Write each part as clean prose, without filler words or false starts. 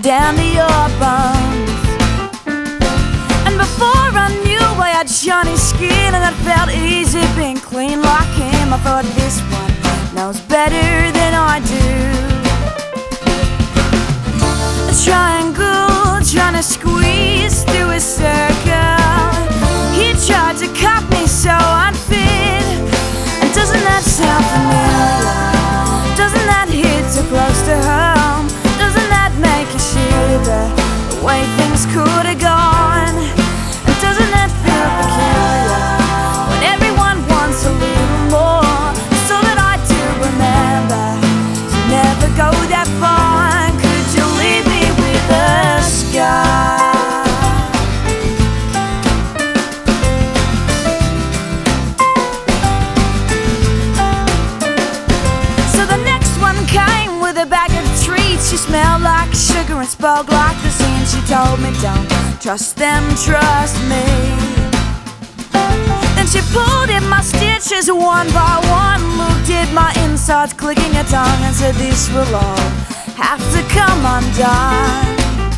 down to your bones. And before I knew I had shiny skin and it felt easy being clean like him, I thought this one knows better than I do. A triangle trying to squeeze through a circle. He tried to cut me so I'd fit. And doesn't that sound familiar? Doesn't that hit too close to home? Doesn't that make you shiver? The way things could have gone. And doesn't that feel peculiar when everyone wants a little more? So that I do remember to never go that far. Could you leave me with a scar? A bag of treats. She smelled like sugar and spoke like the sea. And she told me, don't trust them, trust me. Then she pulled at my stitches one by one, looked at my insides, clicking her tongue, and said, this will all have to come undone.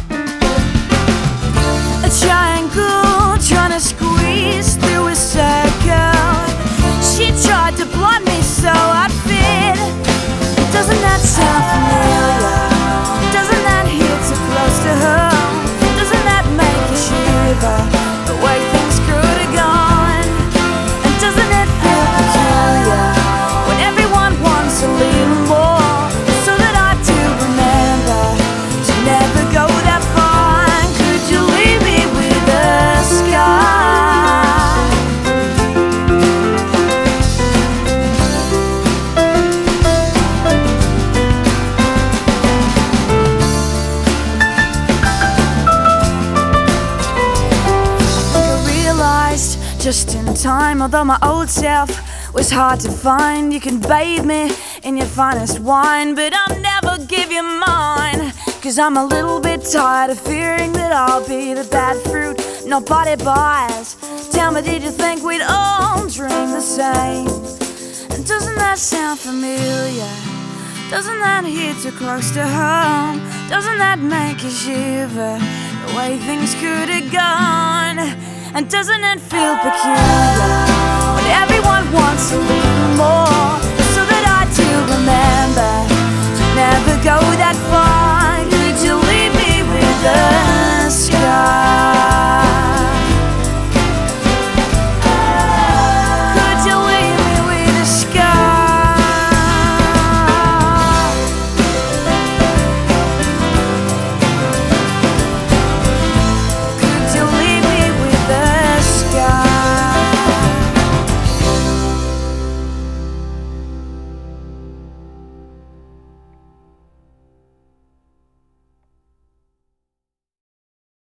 A triangle trying to squeeze through a circle. She tried to blind me so I'd fit. Doesn't that sound familiar? Doesn't that hit too close to home? Doesn't that make you shiver? The way things could have gone. And doesn't it feel peculiar when everyone wants a little more? So that I do remember to never go that far. Could you leave me with a scar? Just in time, although my old self was hard to find. You can bathe me in your finest wine, but I'll never give you mine. Cause I'm a little bit tired of fearing that I'll be the bad fruit nobody buys. Tell me, did you think we'd all dream the same? And doesn't that sound familiar? Doesn't that hit too close to home? Doesn't that make you shiver? The way things could have gone. And doesn't it feel peculiar when everyone wants a little more?